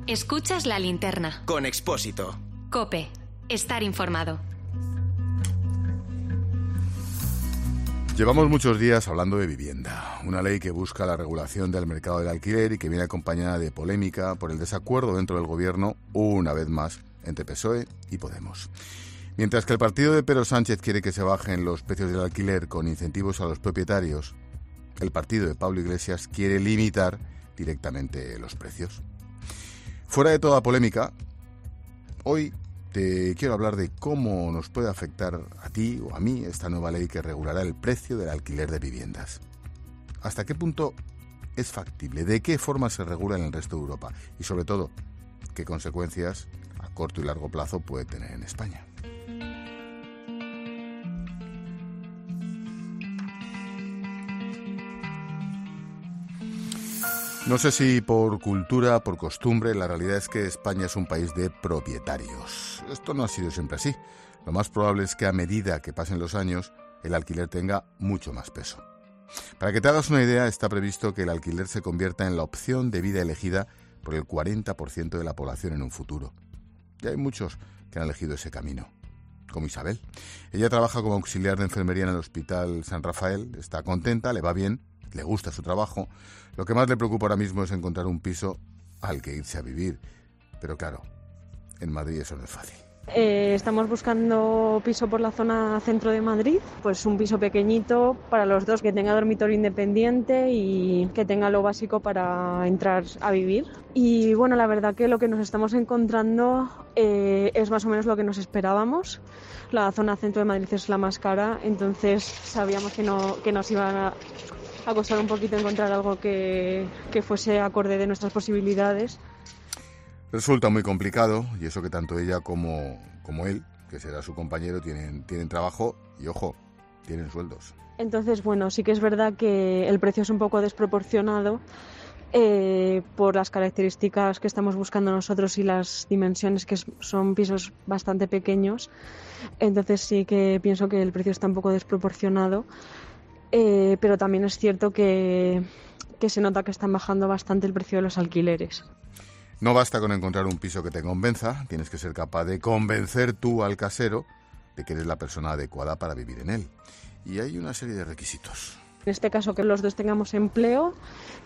Escuchas La Linterna. Con Expósito. COPE. Estar informado. Llevamos muchos días hablando de vivienda, una ley que busca la regulación del mercado del alquiler y que viene acompañada de polémica por el desacuerdo dentro del gobierno, una vez más, entre PSOE y Podemos. Mientras que el partido de Pedro Sánchez quiere que se bajen los precios del alquiler con incentivos a los propietarios, el partido de Pablo Iglesias quiere limitar directamente los precios. Fuera de toda polémica, hoy te quiero hablar de cómo nos puede afectar a ti o a mí esta nueva ley que regulará el precio del alquiler de viviendas. ¿Hasta qué punto es factible? ¿De qué forma se regula en el resto de Europa? Y sobre todo, ¿qué consecuencias a corto y largo plazo puede tener en España? No sé si por cultura, por costumbre, la realidad es que España es un país de propietarios. Esto no ha sido siempre así. Lo más probable es que a medida que pasen los años, el alquiler tenga mucho más peso. Para que te hagas una idea, está previsto que el alquiler se convierta en la opción de vida elegida por el 40% de la población en un futuro. Y hay muchos que han elegido ese camino, como Isabel. Ella trabaja como auxiliar de enfermería en el Hospital San Rafael, está contenta, le va bien, le gusta su trabajo. Lo que más le preocupa ahora mismo es encontrar un piso al que irse a vivir. Pero claro, en Madrid eso no es fácil. Estamos buscando piso por la zona centro de Madrid, pues un piso pequeñito para los dos, que tenga dormitorio independiente y que tenga lo básico para entrar a vivir. Y bueno, la verdad que lo que nos estamos encontrando es más o menos lo que nos esperábamos. La zona centro de Madrid es la más cara, entonces sabíamos que nos iban a costar un poquito encontrar algo que fuese acorde de nuestras posibilidades. Resulta muy complicado, y eso que tanto ella como él, que será su compañero, tienen trabajo y, ojo, tienen sueldos. Entonces, bueno, sí que es verdad que el precio es un poco desproporcionado por las características que estamos buscando nosotros y las dimensiones, que son pisos bastante pequeños. Entonces sí que pienso que el precio está un poco desproporcionado, pero también es cierto que se nota que están bajando bastante el precio de los alquileres. No basta con encontrar un piso que te convenza, tienes que ser capaz de convencer tú al casero de que eres la persona adecuada para vivir en él. Y hay una serie de requisitos. En este caso, que los dos tengamos empleo.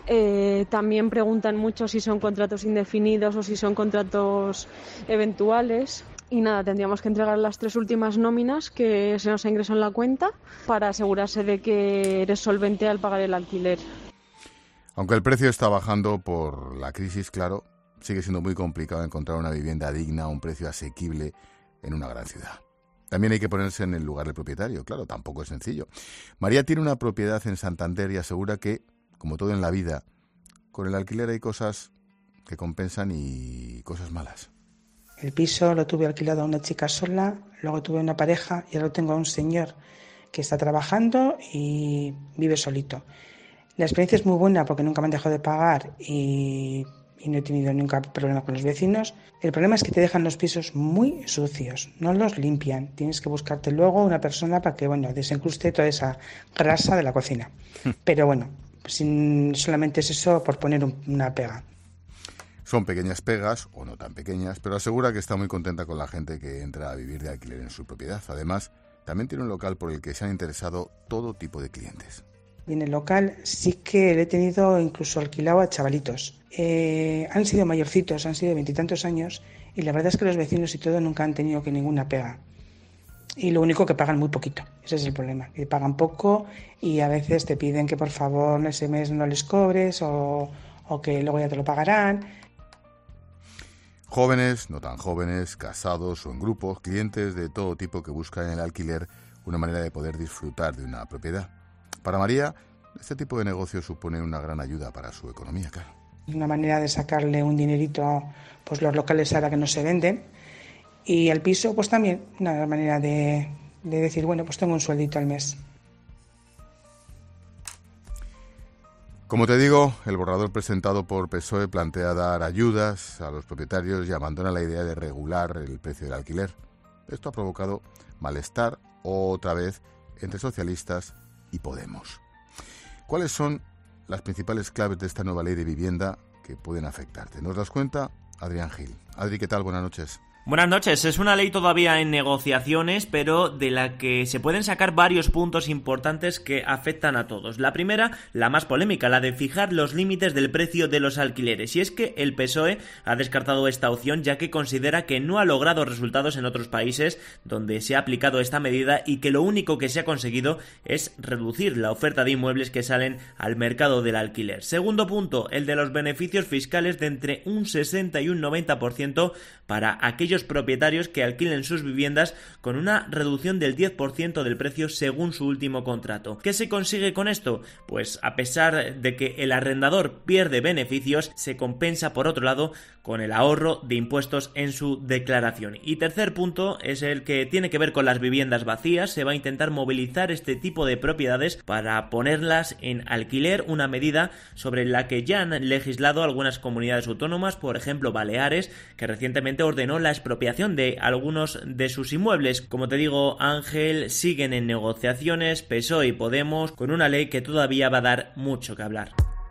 También preguntan mucho si son contratos indefinidos o si son contratos eventuales. Y nada, tendríamos que entregar las 3 últimas nóminas que se nos ingresó en la cuenta para asegurarse de que eres solvente al pagar el alquiler. Aunque el precio está bajando por la crisis, claro, sigue siendo muy complicado encontrar una vivienda digna a un precio asequible en una gran ciudad. También hay que ponerse en el lugar del propietario, claro, tampoco es sencillo. María tiene una propiedad en Santander y asegura que, como todo en la vida, con el alquiler hay cosas que compensan y cosas malas. El piso lo tuve alquilado a una chica sola, luego tuve una pareja y ahora tengo a un señor que está trabajando y vive solito. La experiencia es muy buena porque nunca me han dejado de pagar y no he tenido nunca problema con los vecinos. El problema es que te dejan los pisos muy sucios, no los limpian. Tienes que buscarte luego una persona para que, desencruste toda esa grasa de la cocina. Pero bueno, solamente es eso por poner una pega. Son pequeñas pegas, o no tan pequeñas, pero asegura que está muy contenta con la gente que entra a vivir de alquiler en su propiedad. Además, también tiene un local por el que se han interesado todo tipo de clientes. Y en el local sí que le he tenido incluso alquilado a chavalitos. Han sido mayorcitos, han sido 20 y tantos años, y la verdad es que los vecinos y todo nunca han tenido que ninguna pega. Y lo único que pagan muy poquito, ese es el problema, que pagan poco y a veces te piden que por favor ese mes no les cobres o que luego ya te lo pagarán. Jóvenes, no tan jóvenes, casados o en grupos, clientes de todo tipo que buscan en el alquiler una manera de poder disfrutar de una propiedad. Para María, este tipo de negocio supone una gran ayuda para su economía, claro. Es una manera de sacarle un dinerito a los locales ahora que no se venden. Y el piso, pues también, una manera de decir, pues tengo un sueldito al mes. Como te digo, el borrador presentado por PSOE plantea dar ayudas a los propietarios y abandona la idea de regular el precio del alquiler. Esto ha provocado malestar otra vez entre socialistas y Podemos. ¿Cuáles son las principales claves de esta nueva ley de vivienda que pueden afectarte? Nos las cuenta Adrián Gil. Adri, ¿qué tal? Buenas noches. Buenas noches. Es una ley todavía en negociaciones, pero de la que se pueden sacar varios puntos importantes que afectan a todos. La primera, la más polémica, la de fijar los límites del precio de los alquileres. Y es que el PSOE ha descartado esta opción, ya que considera que no ha logrado resultados en otros países donde se ha aplicado esta medida y que lo único que se ha conseguido es reducir la oferta de inmuebles que salen al mercado del alquiler. Segundo punto, el de los beneficios fiscales de entre un 60 y un 90% para aquellos propietarios que alquilen sus viviendas con una reducción del 10% del precio según su último contrato. ¿Qué se consigue con esto? Pues a pesar de que el arrendador pierde beneficios, se compensa por otro lado con el ahorro de impuestos en su declaración. Y tercer punto es el que tiene que ver con las viviendas vacías. Se va a intentar movilizar este tipo de propiedades para ponerlas en alquiler, una medida sobre la que ya han legislado algunas comunidades autónomas, por ejemplo Baleares, que recientemente ordenó la expropiación de algunos de sus inmuebles. Como te digo, Ángel, siguen en negociaciones PSOE y Podemos con una ley que todavía va a dar mucho que hablar.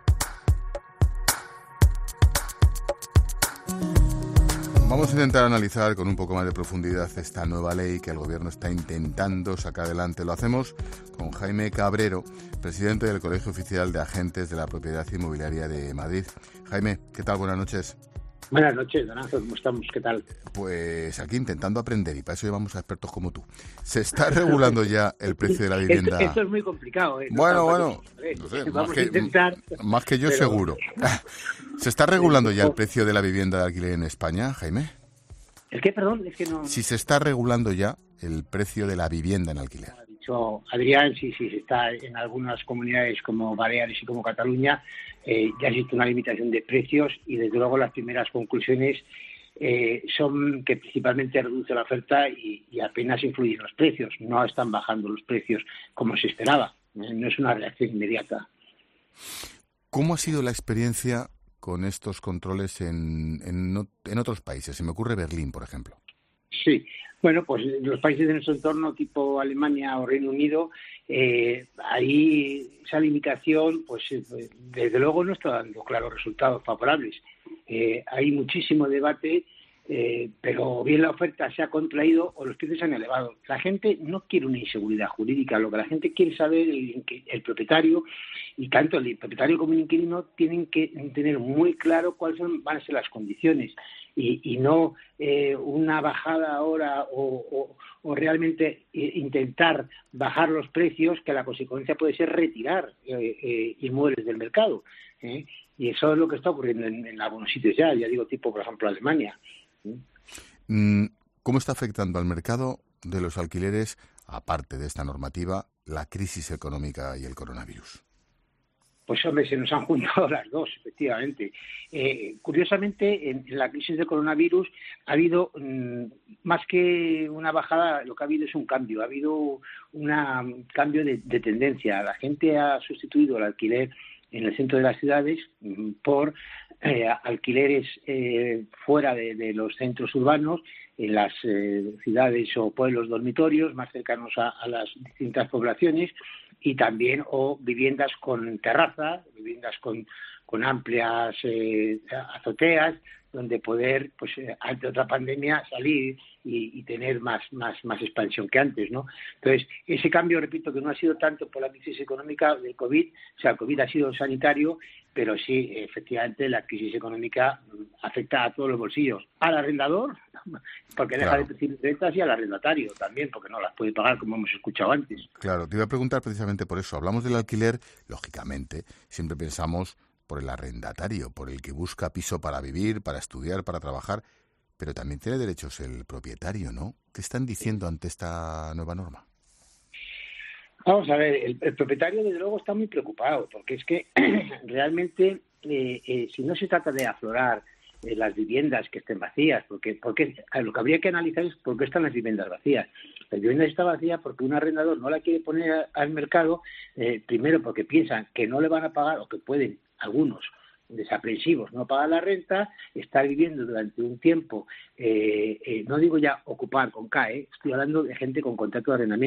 Vamos a intentar analizar con un poco más de profundidad esta nueva ley que el Gobierno está intentando sacar adelante. Lo hacemos con Jaime Cabrero, presidente del Colegio Oficial de Agentes de la Propiedad Inmobiliaria de Madrid. Jaime, ¿qué tal? Buenas noches. Buenas noches, don Ángel, ¿cómo estamos? ¿Qué tal? Pues aquí intentando aprender, y para eso llevamos a expertos como tú. ¿Se está regulando ya el precio de la vivienda? Esto es muy complicado, ¿eh? Bueno, no sé, más que yo pero... seguro. ¿Se está regulando ya el precio de la vivienda de alquiler en España, Jaime? ¿El qué, perdón? Es que no... Si se está regulando ya el precio de la vivienda en alquiler. Ha dicho Adrián, sí, se está en algunas comunidades como Baleares y como Cataluña, ya existe una limitación de precios y desde luego las primeras conclusiones son que principalmente reduce la oferta y apenas influyen los precios. No están bajando los precios como se esperaba. No es una reacción inmediata. ¿Cómo ha sido la experiencia con estos controles en otros países? Se me ocurre Berlín, por ejemplo. Sí, bueno, pues los países de nuestro entorno, tipo Alemania o Reino Unido, ahí esa limitación, pues desde luego no está dando claros resultados favorables. Hay muchísimo debate, pero bien la oferta se ha contraído o los precios se han elevado. La gente no quiere una inseguridad jurídica, lo que la gente quiere saber el propietario, y tanto el propietario como el inquilino tienen que tener muy claro cuáles van a ser las condiciones y no una bajada ahora o realmente intentar bajar los precios, que la consecuencia puede ser retirar inmuebles del mercado. Y eso es lo que está ocurriendo en algunos sitios ya digo, tipo, por ejemplo, Alemania. ¿Cómo está afectando al mercado de los alquileres, aparte de esta normativa, la crisis económica y el coronavirus? Pues hombre, se nos han juntado las dos, efectivamente. Curiosamente, en la crisis del coronavirus ha habido, más que una bajada, lo que ha habido es un cambio. Ha habido un cambio de tendencia. La gente ha sustituido el alquiler en el centro de las ciudades por alquileres fuera de los centros urbanos, en las ciudades o pueblos dormitorios más cercanos a las distintas poblaciones, y también viviendas con terraza, viviendas con amplias azoteas, donde poder, pues ante otra pandemia, salir y tener más expansión que antes, ¿no? Entonces, ese cambio, repito, que no ha sido tanto por la crisis económica del COVID, o sea, el COVID ha sido sanitario, pero sí, efectivamente, la crisis económica afecta a todos los bolsillos. Al arrendador, porque deja de percibir rentas, y al arrendatario también, porque no las puede pagar, como hemos escuchado antes. Claro, te iba a preguntar precisamente por eso. Hablamos del alquiler, lógicamente, siempre pensamos por el arrendatario, por el que busca piso para vivir, para estudiar, para trabajar, pero también tiene derechos el propietario, ¿no? ¿Qué están diciendo ante esta nueva norma? Vamos a ver, el propietario desde luego está muy preocupado, porque es que realmente si no se trata de aflorar las viviendas que estén vacías, porque lo que habría que analizar es por qué están las viviendas vacías. La vivienda está vacía porque un arrendador no la quiere poner al mercado, primero porque piensan que no le van a pagar, o que pueden algunos desaprensivos no pagar la renta, estar viviendo durante un tiempo, no digo ya ocupar con CAE, estoy hablando de gente con contrato de arrendamiento,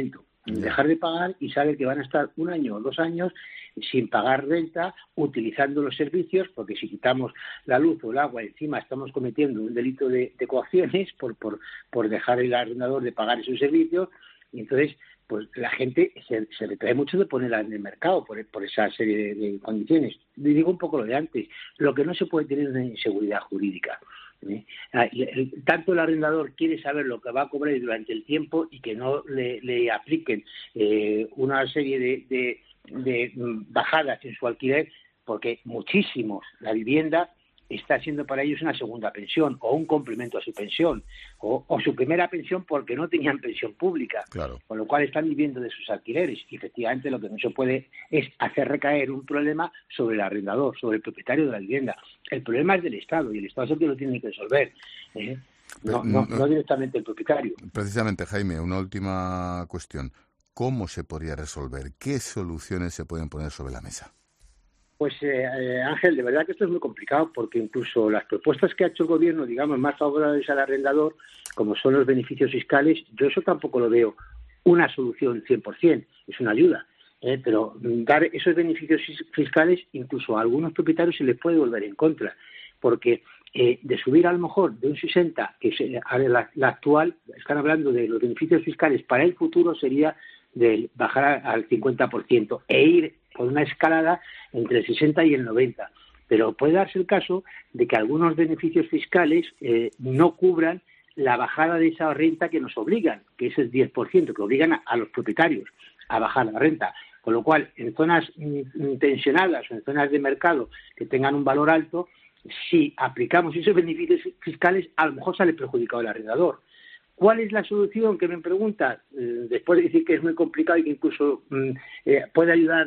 dejar de pagar y saber que van a estar 1 año o 2 años sin pagar renta, utilizando los servicios, porque si quitamos la luz o el agua, encima estamos cometiendo un delito de coacciones por dejar el arrendador de pagar esos servicios, y entonces pues la gente se retrae mucho de ponerla en el mercado por esa serie de condiciones. Y digo un poco lo de antes, lo que no se puede tener es una inseguridad jurídica. Tanto el arrendador quiere saber lo que va a cobrar durante el tiempo y que no le apliquen una serie de bajadas en su alquiler, porque muchísimos la vivienda está siendo para ellos una segunda pensión o un complemento a su pensión o su primera pensión porque no tenían pensión pública, claro. Con lo cual están viviendo de sus alquileres. Y efectivamente lo que no se puede es hacer recaer un problema sobre el arrendador, sobre el propietario de la vivienda. El problema es del Estado y el Estado es el que lo tiene que resolver, no directamente el propietario. Precisamente, Jaime, una última cuestión. ¿Cómo se podría resolver? ¿Qué soluciones se pueden poner sobre la mesa? Pues Ángel, de verdad que esto es muy complicado porque incluso las propuestas que ha hecho el gobierno, digamos, más favorables al arrendador, como son los beneficios fiscales, yo eso tampoco lo veo una solución 100%, es una ayuda. Pero dar esos beneficios fiscales, incluso a algunos propietarios se les puede volver en contra, porque de subir a lo mejor de un 60%, que es la actual, están hablando de los beneficios fiscales para el futuro, sería de bajar al 50% e ir por una escalada entre el 60 y el 90. Pero puede darse el caso de que algunos beneficios fiscales no cubran la bajada de esa renta que nos obligan, que es el 10%, que obligan a los propietarios a bajar la renta. Con lo cual, en zonas tensionadas o en zonas de mercado que tengan un valor alto, si aplicamos esos beneficios fiscales, a lo mejor sale perjudicado el arrendador. ¿Cuál es la solución que me pregunta? Después de decir que es muy complicado y que incluso puede ayudar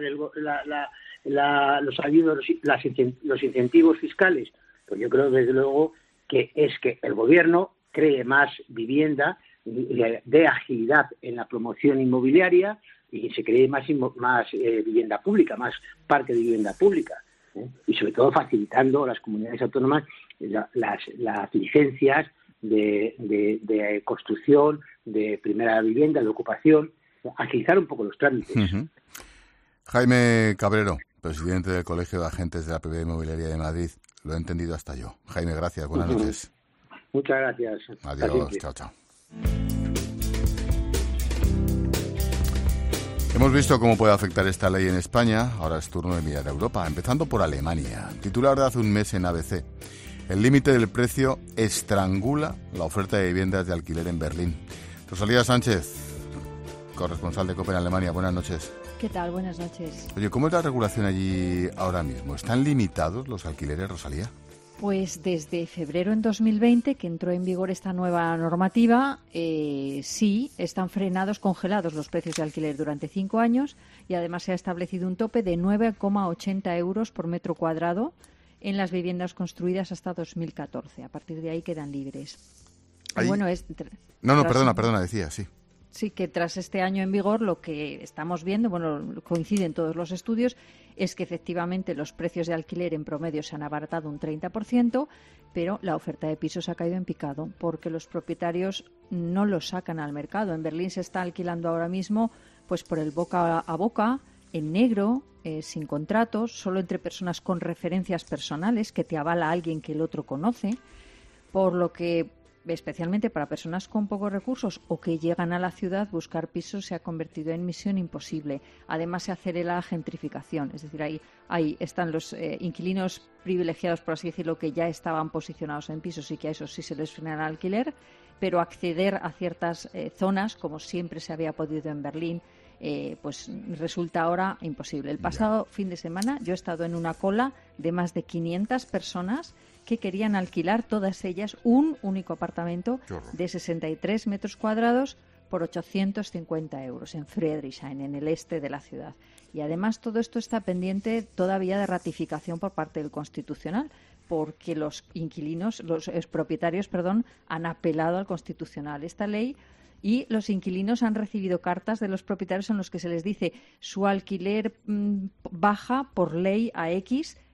los incentivos fiscales, pues yo creo desde luego que es que el gobierno cree más vivienda, de agilidad en la promoción inmobiliaria y se cree más vivienda pública, más parque de vivienda pública, y sobre todo facilitando a las comunidades autónomas las licencias de construcción, de primera vivienda, de ocupación, agilizar un poco los trámites. Uh-huh. Jaime Cabrero, presidente del Colegio de Agentes de la Propiedad Inmobiliaria de Madrid. Lo he entendido hasta yo. Jaime, gracias. Buenas noches. Muchas gracias. Adiós. Chao. Hemos visto cómo puede afectar esta ley en España. Ahora es turno de mirar a Europa, empezando por Alemania. Titular de hace un mes en ABC. El límite del precio estrangula la oferta de viviendas de alquiler en Berlín. Rosalía Sánchez, corresponsal de COPE en Alemania. Buenas noches. ¿Qué tal? Buenas noches. Oye, ¿cómo es la regulación allí ahora mismo? ¿Están limitados los alquileres, Rosalía? Pues desde febrero en 2020, que entró en vigor esta nueva normativa, sí, están congelados los precios de alquiler durante 5 años y además se ha establecido un tope de 9,80 euros por metro cuadrado en las viviendas construidas hasta 2014. A partir de ahí quedan libres. Bueno, perdona, decía, sí. Sí, que tras este año en vigor lo que estamos viendo, coinciden todos los estudios, es que efectivamente los precios de alquiler en promedio se han abaratado un 30%, pero la oferta de pisos ha caído en picado porque los propietarios no los sacan al mercado. En Berlín se está alquilando ahora mismo pues por el boca a boca, en negro, sin contratos, solo entre personas con referencias personales que te avala alguien que el otro conoce, por lo que especialmente para personas con pocos recursos o que llegan a la ciudad, buscar pisos se ha convertido en misión imposible. Además, se acelera la gentrificación, es decir, ahí están los inquilinos privilegiados, por así decirlo, que ya estaban posicionados en pisos y que a esos sí se les frena el alquiler, pero acceder a ciertas zonas, como siempre se había podido en Berlín, pues resulta ahora imposible. El pasado fin de semana yo he estado en una cola de más de 500 personas que querían alquilar, todas ellas, un único apartamento de 63 metros cuadrados por 850 euros en Friedrichshain, en el este de la ciudad. Y además todo esto está pendiente todavía de ratificación por parte del Constitucional, porque los propietarios, han apelado al Constitucional esta ley. Y los inquilinos han recibido cartas de los propietarios en los que se les dice su alquiler baja por ley a X,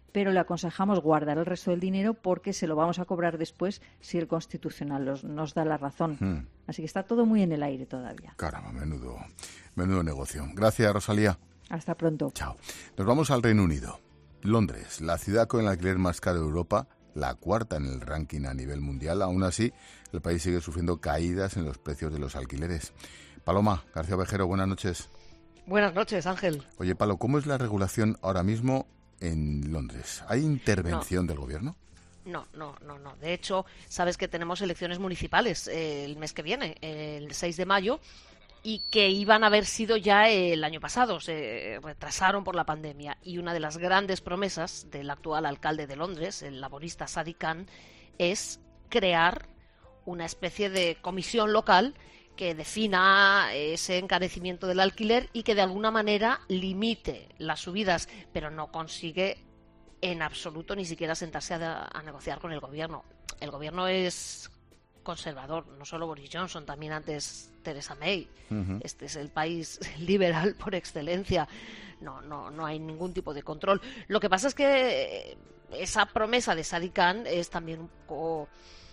pero le aconsejamos guardar el resto del dinero porque se lo vamos a cobrar después si el Constitucional nos da la razón. Así que está todo muy en el aire todavía. Caramba, menudo negocio. Gracias, Rosalía. Hasta pronto. Chao. Nos vamos al Reino Unido. Londres, la ciudad con el alquiler más caro de Europa, la cuarta en el ranking a nivel mundial. Aún así, el país sigue sufriendo caídas en los precios de los alquileres. Paloma García Ovejero, buenas noches. Buenas noches, Ángel. Oye, Palo, ¿cómo es la regulación ahora mismo en Londres? ¿Hay intervención del gobierno? No. De hecho, sabes que tenemos elecciones municipales el mes que viene, el 6 de mayo, y que iban a haber sido ya el año pasado, se retrasaron por la pandemia. Y una de las grandes promesas del actual alcalde de Londres, el laborista Sadiq Khan, es crear una especie de comisión local que defina ese encarecimiento del alquiler y que de alguna manera limite las subidas, pero no consigue en absoluto ni siquiera sentarse a negociar con el gobierno. El gobierno es conservador, no solo Boris Johnson, también antes Theresa May. Este es el país liberal por excelencia. No hay ningún tipo de control. Lo que pasa es que esa promesa de Sadiq Khan es también un poco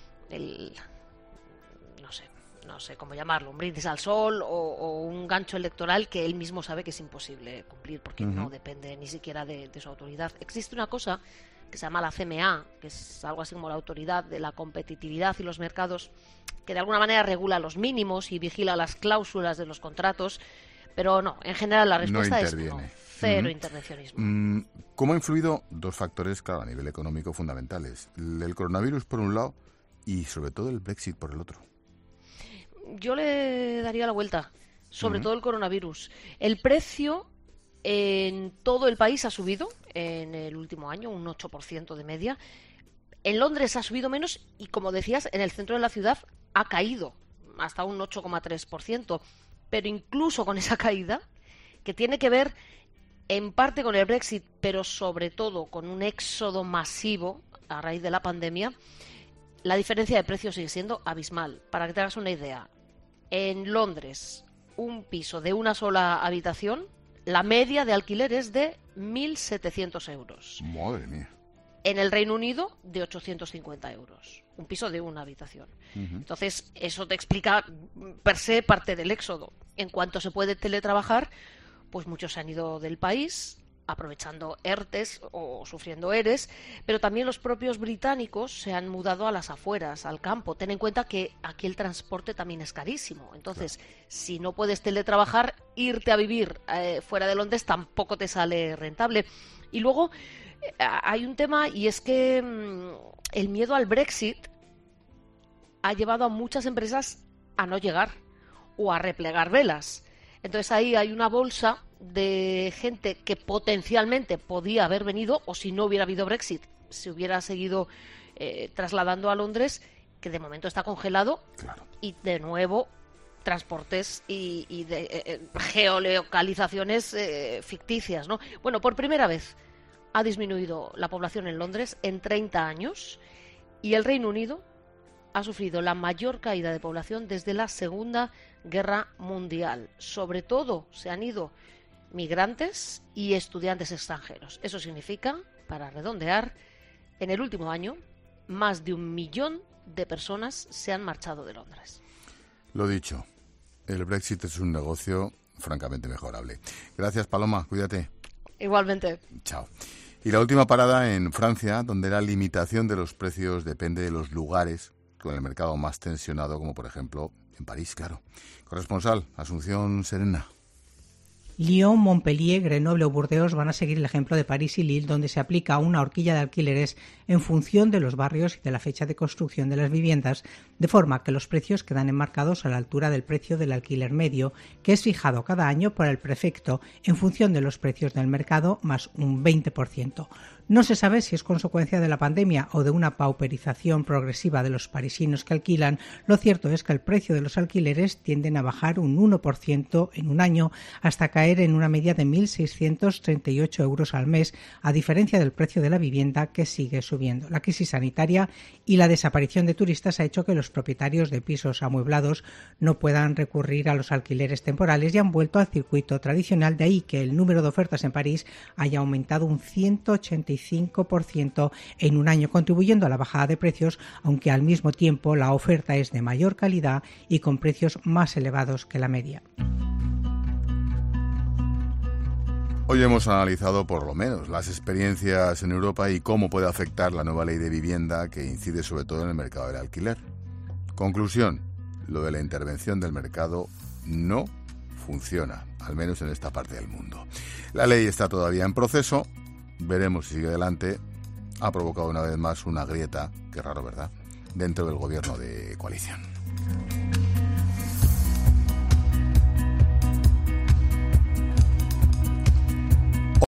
no sé cómo llamarlo, un brindis al sol o un gancho electoral que él mismo sabe que es imposible cumplir porque no depende ni siquiera de su autoridad. Existe una cosa que se llama la CMA, que es algo así como la Autoridad de la Competitividad y los Mercados, que de alguna manera regula los mínimos y vigila las cláusulas de los contratos, pero no, en general la respuesta es no, cero intervencionismo. ¿Cómo ha influido dos factores, claro, a nivel económico fundamentales? El coronavirus por un lado y sobre todo el Brexit por el otro. Yo le daría la vuelta, sobre todo el coronavirus. El precio en todo el país ha subido en el último año, un 8% de media. En Londres ha subido menos y, como decías, en el centro de la ciudad ha caído hasta un 8,3%. Pero incluso con esa caída, que tiene que ver en parte con el Brexit, pero sobre todo con un éxodo masivo a raíz de la pandemia, la diferencia de precios sigue siendo abismal. Para que te hagas una idea, en Londres, un piso de una sola habitación, la media de alquiler es de 1.700 euros. Madre mía. En el Reino Unido, de 850 euros. Un piso de una habitación. Entonces, eso te explica per se parte del éxodo. En cuanto se puede teletrabajar, pues muchos se han ido del país, aprovechando ERTES o sufriendo ERES, pero también los propios británicos se han mudado a las afueras, al campo. Ten en cuenta que aquí el transporte también es carísimo. Entonces, si no puedes teletrabajar, irte a vivir fuera de Londres tampoco te sale rentable. Y luego hay un tema, y es que el miedo al Brexit ha llevado a muchas empresas a no llegar o a replegar velas. Entonces ahí hay una bolsa de gente que potencialmente podía haber venido, o si no hubiera habido Brexit, se hubiera seguido trasladando a Londres, que de momento está congelado. Claro. Y de nuevo transportes y de geolocalizaciones ficticias, ¿no? Bueno, por primera vez ha disminuido la población en Londres en 30 años y el Reino Unido ha sufrido la mayor caída de población desde la Segunda Guerra Mundial. Sobre todo se han ido migrantes y estudiantes extranjeros. Eso significa, para redondear, en el último año, más de 1 millón de personas se han marchado de Londres. Lo dicho, el Brexit es un negocio francamente mejorable. Gracias, Paloma, cuídate. Igualmente. Chao. Y la última parada en Francia, donde la limitación de los precios depende de los lugares con el mercado más tensionado, como por ejemplo en París, claro. Corresponsal, Asunción Serena. Lyon, Montpellier, Grenoble o Burdeos van a seguir el ejemplo de París y Lille, donde se aplica una horquilla de alquileres en función de los barrios y de la fecha de construcción de las viviendas, de forma que los precios quedan enmarcados a la altura del precio del alquiler medio, que es fijado cada año por el prefecto en función de los precios del mercado más un 20%. No se sabe si es consecuencia de la pandemia o de una pauperización progresiva de los parisinos que alquilan. Lo cierto es que el precio de los alquileres tienden a bajar un 1% en un año hasta caer en una media de 1.638 euros al mes, a diferencia del precio de la vivienda que sigue subiendo. La crisis sanitaria y la desaparición de turistas ha hecho que los los propietarios de pisos amueblados no puedan recurrir a los alquileres temporales y han vuelto al circuito tradicional, de ahí que el número de ofertas en París haya aumentado un 185% en un año, contribuyendo a la bajada de precios, aunque al mismo tiempo la oferta es de mayor calidad y con precios más elevados que la media. Hoy hemos analizado por lo menos las experiencias en Europa y cómo puede afectar la nueva ley de vivienda que incide sobre todo en el mercado del alquiler. Conclusión, lo de la intervención del mercado no funciona, al menos en esta parte del mundo. La ley está todavía en proceso, veremos si sigue adelante. Ha provocado una vez más una grieta, qué raro, ¿verdad?, dentro del gobierno de coalición.